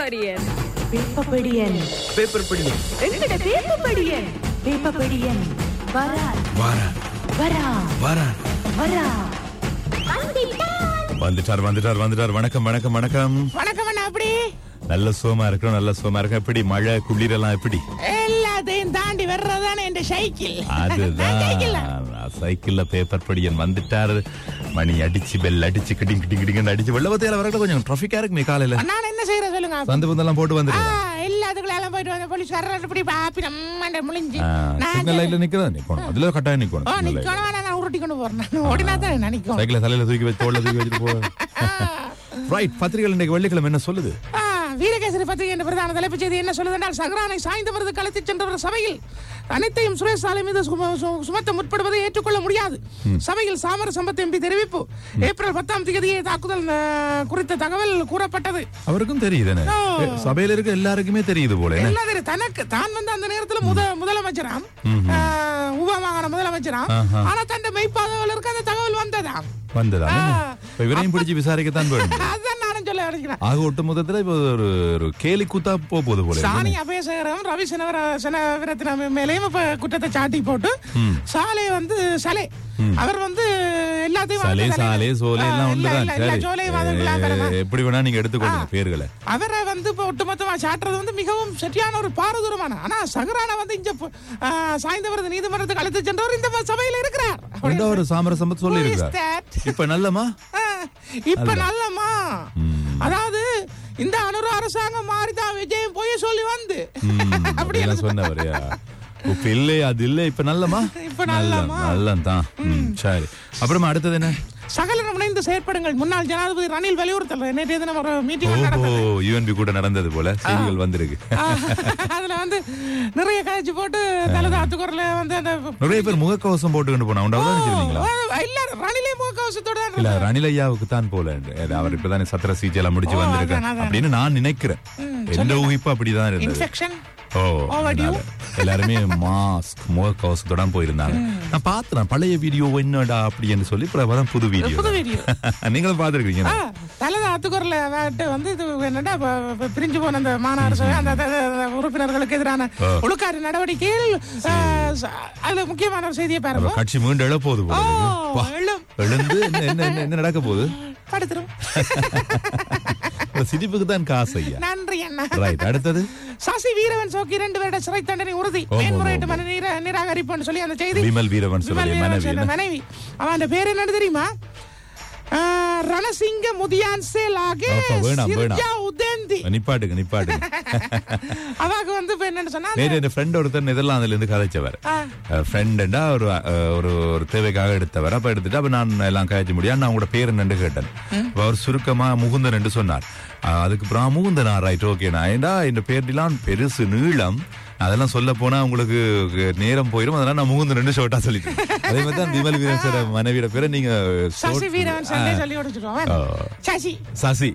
பேப்பபடியன் எங்கட பேப்பபடியன் வரா வந்துட்டார். வணக்கம். அப்படி நல்ல சோமா இருக்கணும். எப்படி மழை குளிரெல்லாம் எப்படி? எல்லாத்தையும் தாண்டி வர்றதானே என் சைக்கிள். அதுதான் சைக்கிள்ல பேப்பர் படியன் வந்துட்டாரு. மணி அடிச்சு பெல் அடிச்சு கிடிங்க அடிச்சு வெள்ளவத்தையில வரல கொஞ்சம் டிராபிக்கா இருக்குமே காலையில. நான் என்ன செய்யறேன் சொல்லுங்க. சந்து பந்தெல்லாம் போட்டு வந்துருக்கேன். எல்லாத்துக்குள்ள போயிட்டு வந்த போலீஸ் வர்றப்படி பாப்பி நம்ம முடிஞ்சு சிக்னல் லைட்ல நிக்கணும். அதுல கட்டாயம் நிக்கணும். நான் உருட்டி கொண்டு போறேன். ஓடினா தான் நினைக்கும். சைக்கிளை தலையில தூக்கி வச்சுட்டு போ. ரைட். பத்திரிகை இன்னைக்கு வெள்ளிக்கிழமை என்ன சொல்லுது? வீரகேசரி பத்திரிகை என்ற பிரதான தலைப்புச் செய்தி என்ன சொல்லுது என்றால், சஹ்ரானை சாய்ந்தவரது களத்தில் சென்றவர் சபையில் அனைத்தையும் சுரேஷ் சாலை மீது சுமத்த முற்படுவதை ஏற்றுக்கொள்ள முடியாது. சபையில் சாமர சம்பத் எம்பி தெரிவிப்பு. ஏப்ரல் 10ஆம் தேதியே தாக்குதல் குறித்த தகவல் கூறப்பட்டது. அவருக்கும் தெரியுது, சபையில இருக்க எல்லாருக்குமே தெரியுது போல. தனக்கு தான் வந்து அந்த நேரத்தில் முதலமைச்சராம், உபமாகாண முதலமைச்சராம். ஆனா தன் மெய்ப்பாதவர்களுக்கு அந்த தகவல் வந்ததாம். இவரையும் பிடிச்சி விசாரிக்கத்தான் வேணும். ஆக ஒட்டு மொத்தத்துல இப்போ ஒரு கேலி கூத்தா போகுது போல. சாணி அபயசேகரம் ரவி செனவரத்தின மேலேயும் இப்ப குற்றத்தை சாட்டி போட்டு சாலை வந்து அவர் வந்து எல்லாத்தையும் எப்படி வேணா நீங்க எடுத்துக்கொள்ளுங்க பேர்களை. அவரை வந்து இப்ப ஒட்டுமொத்தமா சாட்டுறது வந்து மிகவும் சரியான ஒரு பாரதூரமான. ஆனா சஹ்ரான வந்து இங்க சாய்ந்தவரது நீதிமன்றத்துக்கு அழைத்து சென்றவர் இந்த சபையில இருக்கிறார். ஒரு சாமரசம்பத் சொல்லி இருக்கிறார். இப்ப நல்லமா அதாவது இந்த அனுர அரசாங்கம் மாறிதான் விஜயம் போய் சொல்லி வந்து அப்படி சொன்னவர். இப்ப இல்லையா அது இல்ல இப்ப நல்லமா நல்லதான். சரி, அப்புறமா அடுத்தது என்ன? சகல இணைந்து செயற்படுங்கள். முன்னாள் ஜனாதிபதி ரணில் வலியுறுத்தல். நேற்றைய தினம் ஒரு மீட்டிங் நடந்தது. யுஎன்பி கூட நடந்தது போல செய்திகள் வந்திருக்கு. அதுல வந்து நிறைய காய்ச்சி போட்டு தலதாத்துக்குறல வந்து நிறைய பேர் முகக்கவசம் போட்டுக்கிட்டு போனா இல்ல ரணிலே முகக்கவசத்தோட இல்ல ரணில் ஐயாவுக்கு தான் போல. அவர் இப்பதானே சத்திர சிகிச்சை எல்லாம் முடிச்சு வந்திருக்காரு அப்படின்னு நான் நினைக்கிறேன். எந்த ஊகிப்பு அப்படிதான் இருந்தது. எல்லாருமே மாஸ்க் முகக்கவசத்தோட போயிருந்தாங்க. நான் பாத்துறேன் பழைய வீடியோ என்னடா அப்படின்னு சொல்லி புது வீடியோ நீங்களும் பாத்துருக்கீங்க. தலதாத்துக்குறல வந்து இது என்னடா பிரிஞ்சு போன அந்த மாநகர சபை அந்த உறுப்பினர்களுக்கு எதிரான ஒழுக்காறு நடவடிக்கைகள் அதுல முக்கியமான ஒரு செய்தியை பாருங்க. கட்சி மீண்டும் எழப்போகுது. எழுந்து என்ன நடக்க போகுது? படுத்துரும். சிரிப்புக்கு தான் காசு ஐயா. நன்றி அண்ணா. ரைட், அடுத்தது சசி வீரவன் சோக்கி 2 வருட சிறை தண்டனை உறுதி. மேன்முறையீட்டு மனு நிராகரிப்புன்னு சொல்லி அந்த செய்தி. விமல் வீரவன் மனைவி. அவன் பேர் என்ன தெரியுமா? ரணசிங்க முதியான்சே லாகே சிர்ஜா உதேந்தி. நிப்பாட்டுங்க. அவாக்கு வந்து என்னன்னு சொன்னா என் ஃப்ரெண்ட் ஒருத்தர் நெதர்லாந்துல இருந்து கதைச்சவர். ஃப்ரெண்டா ஒரு தேவைக்காக எடுத்தவர். அப்ப எடுத்துட்டு அப்ப நான் எல்லாம் கதைச்ச முடியாது. நான் உங்களோட பேர் என்னன்னு கேட்டேன். அவர் சுருக்கமா முகுந்தன் என்று சொன்னார். அதுக்கு அப்புறம் முகுந்தனா ரைட் ஓகேண்ணா ஏண்டா இந்த பேர்லாம் பெருசு நீளம் அதெல்லாம் சொல்ல போனா உங்களுக்கு நேரம் போயிடும். அதனால நான் முகுந்தன் ரெண்டு ஷோட்டா சொல்லிட்டேன். அதே மாதிரி தான் விமல் வீரன் சார் மனைவியோட பேரை நீங்க சசி வீரன் சண்டே சொல்லி கொடுத்துட்டோம். சசி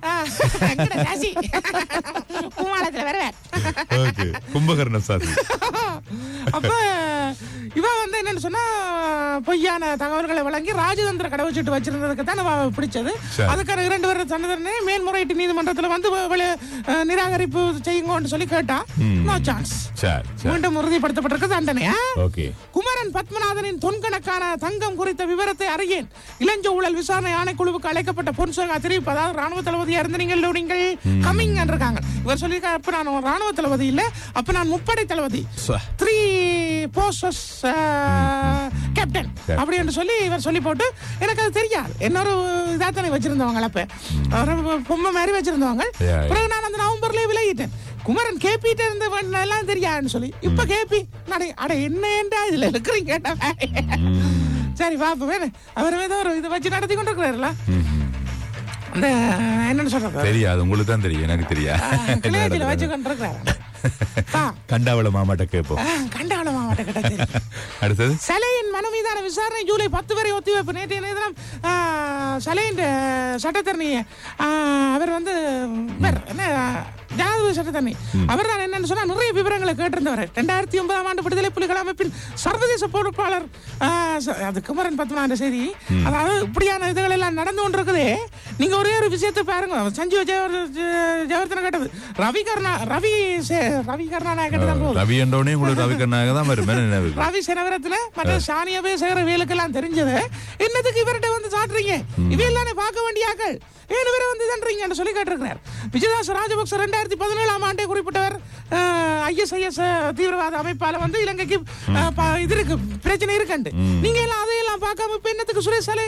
குமாரத்துல வேற ஓகே கும்பகர்ண சாசி. அப்ப இவ வந்து என்னன்னு சொன்னா பொய்யான தகவல்களை வழங்கி ராஜதந்திர கடவுச்சீட்டு வச்சிருந்ததுக்கு தான் பிடிச்சது. அதுக்கான 2 வருட தண்டனை மேல்முறையீட்டு நீதிமன்றத்துல வந்து நிராகரிப்பு செய்யுங்கன்னு சொல்லி கேட்டா நோ சான்ஸ். மீண்டும் உறுதிப்படுத்தப்பட்டிருக்க தண்டனை. குமரன் பத்மநாதனின் தொன்கணக்கான தங்கம் குறித்த விவரத்தை அறியேன். இளஞ்ச ஊழல் விசாரணை ஆணைக்குழுவுக்கு அழைக்கப்பட்ட பொன்சேகா தெரிவிப்பு. அதாவது ராணுவ தளபதியா இருந்த நீங்கள் கமிங் இருக்காங்க. இவர் சொல்லியிருக்காரு அப்ப நான் ராணுவ தளபதி இல்ல, அப்ப நான் முப்படை தளபதி 3 போஸ்டர்ஸ் கேப்டன் அப்படி என்று சொல்லி இவர் சொல்லி போட்டு எனக்கு அது தெரியாது. இன்னொரு இதாத்தனை வச்சிருந்தவங்க அப்ப பொம்மை மாதிரி வச்சிருந்தவங்க. பிறகு நான் அந்த நவம்பர்லயே விலகிட்டேன். குமரன் கேபிட்ட இருந்த எல்லாம் தெரியாதுன்னு சொல்லி இப்ப கேபி அட என்னடா இதுல இருக்கிறீங்க. சரி பாப்போம். அவர் ஏதோ ஒரு இதை வச்சு நடத்தி கொண்டு இருக்கிறாருல. அந்த என்னன்னு சொல்றது தெரியாது, உங்களுக்கு தான் தெரியும், எனக்கு தெரியாது. வச்சு கொண்டு இருக்கிறாரு. கண்டாவள மாமாட்ட கேட்போம். கண்டாவள மாமாட்ட கேட்டா அடுத்தது சலையின் மனு மீதான விசாரணை ஜூலை 10 வரை ஒத்திவைப்பு. நேற்றைய தினம் சலையின் சட்டத்தரணி அவர் வந்து ஜனாதிபதி சட்டத்தரணி அவர் தான் என்னன்னு சொன்னா நிறைய விவரங்களை கேட்டிருந்தவர். 2009ஆம் ஆண்டு விடுதலை புலிகள் அமைப்பின் சர்வதேச பொறுப்பாளர் அது குமரன் பத்மநாத செய்தி. அதாவது இப்படியான இதுகள் எல்லாம் நடந்து கொண்டிருக்குது. நீங்க ஒரே ஒரு விஷயத்தை பாருங்க. சஞ்சீவ் ஜெயவர்தன கேட்டது ரவி கருணாநாயக ரவி என்றோனே உங்களுக்கு ரவி கருணாநாயக தான் வரும். ரவி செனவரத்துல மற்ற சானியாவே சேகர வேலுக்கெல்லாம் தெரிஞ்சது. என்னதுக்கு இவர்கிட்ட வந்து சாட்டுறீங்க? இவையெல்லாம் பார்க்க வேண்டிய ஆக்கள் ஏன் இவரை வந்து தன்றீங்கன்னு சொல்லி கேட்டிருக்கிறார். விஜயதாச ராஜபக்ச 2017ஆம் ஆண்டே குறிப்பிட்டவர் ISIS தீவிரவாத அமைப்பால வந்து இலங்கைக்கு இது இருக்கு, பிரச்சனை இருக்குண்டு. நீங்க எல்லாம் அதையெல்லாம் பார்க்காம இப்ப என்னத்துக்கு சுரேஷ் சாலை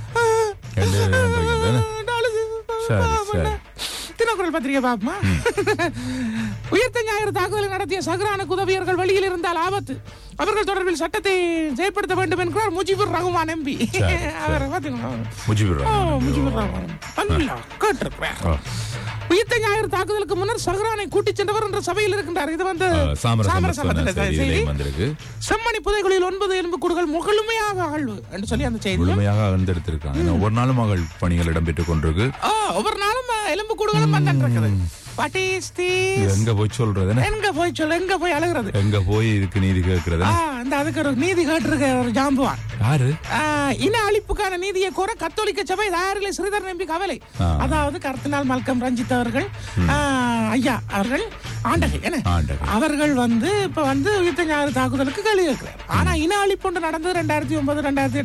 தினக்குரல் பத்திரிகை பாப்பமா? உயிர்த்த ஞாயிறு தாக்குதலை நடத்திய சஹ்ரானுக்கு உதவியர்கள் வெளியில் இருந்தால் ஆபத்து, அவர்கள் தொடர்பில் சட்டத்தை செயல்படுத்த வேண்டும் என்கிறார் முஜிபுர் ரஹ்மான் MP. உயிர்த்த ஞாயிறு தாக்குதலுக்கு முன்னர் சஹ்ரானை கூட்டிச் சென்றவர் என்ற சபையில் இருக்கின்றார். இது வந்து செம்மணி புதைகளில் 9 எலும்புக்கூடுகள் முழுமையாக அகழ்வு என்று சொல்லி அந்த செய்தி முழுமையாக அகழ்ந்திருக்காங்க. ஒவ்வொரு நாளும் அகழ் பணிகள் இடம்பெற்றுக் கொண்டிருக்கு. ஒவ்வொரு நாளும் எலும்புக்கூடுகளும் வந்துருக்குது. எங்க போய் சொல்றது, எங்க போய் அழுகிறது, எங்க போய் இதுக்கு நீதி கேட்கிறது, அதுக்கு ஒரு நீதி கேட்டிருக்க ஒரு ஜாம்புவான் யாரு? இன அழிப்புக்கான நீதியை கோர கத்தோலிக்க சபை தயாரிலே ஸ்ரீதர் நம்பி கவலை. அதாவது கர்தினால் மல்கம் ரஞ்சித் அவர்கள் ஐயா அவர்கள் அவர்கள் வந்து இப்ப வந்து உயிர்த்த ஞாயிறு தாக்குதலுக்கு கேள்வி கேட்கிறார். ஆனா இன அழிப்பு ஒன்று நடந்தது 2009,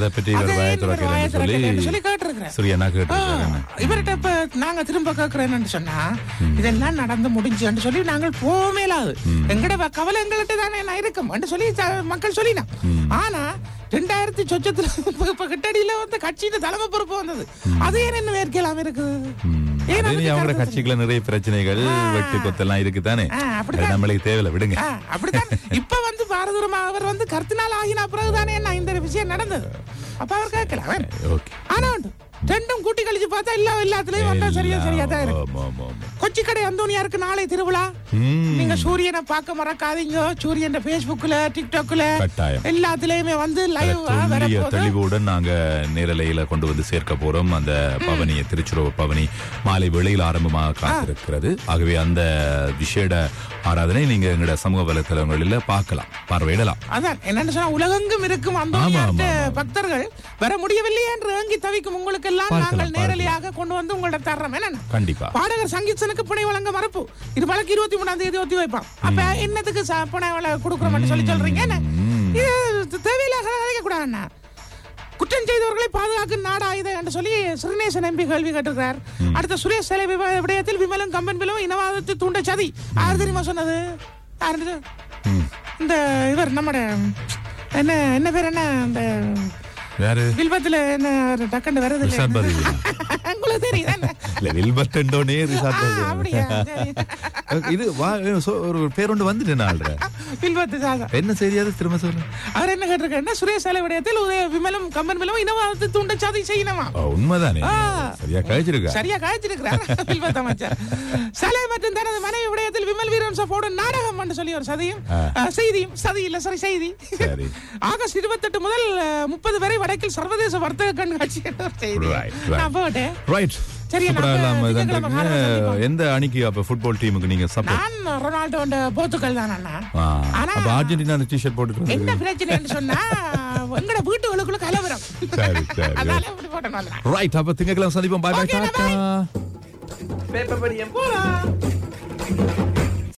2008 சொல்லி கேட்டிருக்கிறேன். இவர்கிட்ட இப்ப நாங்க திரும்ப கேட்கிறேன்னு சொன்னா இதெல்லாம் நடந்து முடிஞ்சுன்னு சொல்லி நாங்கள் போமேலாது எங்கட கவலை எங்கள்கிட்ட தானே இருக்கும் சொல்லி மக்கள் சொல்லினா. ஆனா 2000 இப்ப கிட்டடியில வந்து கட்சியின் தலைமை பொறுப்பு வந்தது. அது ஏன் என்ன வேர்க்கலாம் இருக்குது? கட்சிக்குள்ள நிறைய பிரச்சனைகள் வெட்டு கொத்தெல்லாம் இருக்குதானே, நம்மளுக்கு தேவையில்ல விடுங்க. அப்படித்தான் இப்ப வந்து பாரதூரமா அவர் வந்து கர்த்தினால் ஆகின பிறகுதானே என்ன இந்த விஷயம் நடந்தது. அப்ப அவர் கேட்கலாம். ஆனா ரெண்டும் கூட்டி கழிச்சு பார்த்தா எல்லாத்துலயும் வந்தா சரியா தான் இருக்கு. கொச்சிக்கடை அந்தோனியாருக்கு நாளை திருவிழா. நீங்க சூரியனை பார்க்க மறக்காதீங்க. சூரியன் Facebookல TikTokல எல்லாத்துலயுமே வந்து லைவ் தெளிவுடன் நாங்க நேரலையில கொண்டு வந்து சேர்க்க போறோம். அந்த பவனி திருச்சுரவ பவனி மாலை வேளையில் ஆரம்பமாக காத்திருக்கிறது. ஆகவே அந்த விசேட ஆராதனை நீங்க எங்களோட சமூக வலைத்தளங்களில் பார்க்கலாம், பார்வையிடலாம். அதான் என்னன்னு சொன்னா உலகெங்கும் இருக்கும் அந்தோனியார்ட்ட பக்தர்கள் வர முடியவில்லை என்று ஏங்கி தவிக்கும் உங்களுக்கு எல்லாம் நாங்கள் நேரலையாக கொண்டு வந்து உங்களோட தர்றோம். என்ன கண்டிப்பா பாடகர் சங்கீத்சனுக்கு பிணை வழங்க மறுப்பு. இது வழக்கு 23ஆம் தேதி ஒத்தி வைப்பான். அப்ப என்னத்துக்கு பிணை கொடுக்குறோம் சொல்லி சொல்றீங்க? என்ன இது தேவையில்லாத கதைக்க கூடாதுன்னா குற்றம் செய்தவர்களை பாதுகாக்கும் நாடா இது என்று சொல்லி ஸ்ரீநேசன் MP கேள்வி கேட்டிருக்கிறார். அடுத்த சுரேஷ் சிலை விடயத்தில் விமலும் கம்பன் பிலும் இனவாதத்தை தூண்ட சதி. யார் தெரியுமா சொன்னது? இந்த இவர் நம்மட என்ன பேர் என்ன இந்த வில்பத்துல என்ன டக்கண்டு வருது உங்களுக்கு தெரியுது. இது ஒரு பேருண்டு வந்துட்டு என்ன சரியாது திரும்ப சொல்ல. அவர் என்ன கேட்டிருக்காருன்னா சுரேஷ் சாலை விடயத்தில் விமலும் கம்பன் பிலும் இனவாதத்தை தூண்ட சதி செய்யணுமா? உண்மைதானே, சரியா காய்ச்சிருக்கிறார் வில்பத் அமைச்சர். சாலை மற்றும் தனது மனைவி விடயத்தில் விமல் வீரன் போடும் நாடகம் என்று சொல்லி ஒரு செய்தியும் சதி இல்ல சரி செய்தி. ஆகஸ்ட் 28 முதல் 30 வரை வடக்கில் சர்வதேச வர்த்தக கண்காட்சி. எந்த அணிக்கு அப்ப ஃபுட்பால் டீமுக்கு நீங்க சப்போர்ட்? நான் ரொனால்டோ போர்த்துகல் தான் அண்ணா. ஆனா அர்ஜென்டினா டி-ஷர்ட் போட்டு என்ன பிரச்சனைன்னு சொன்னா எங்கட வீட்டுகளுக்குள்ள கலவரம். அதனால இப்படி போட்டனால. ரைட், அப்ப திங்கட்கிழமை சந்திப்போம். Bye bye tata. பேப்பர் படியம் போலாம்.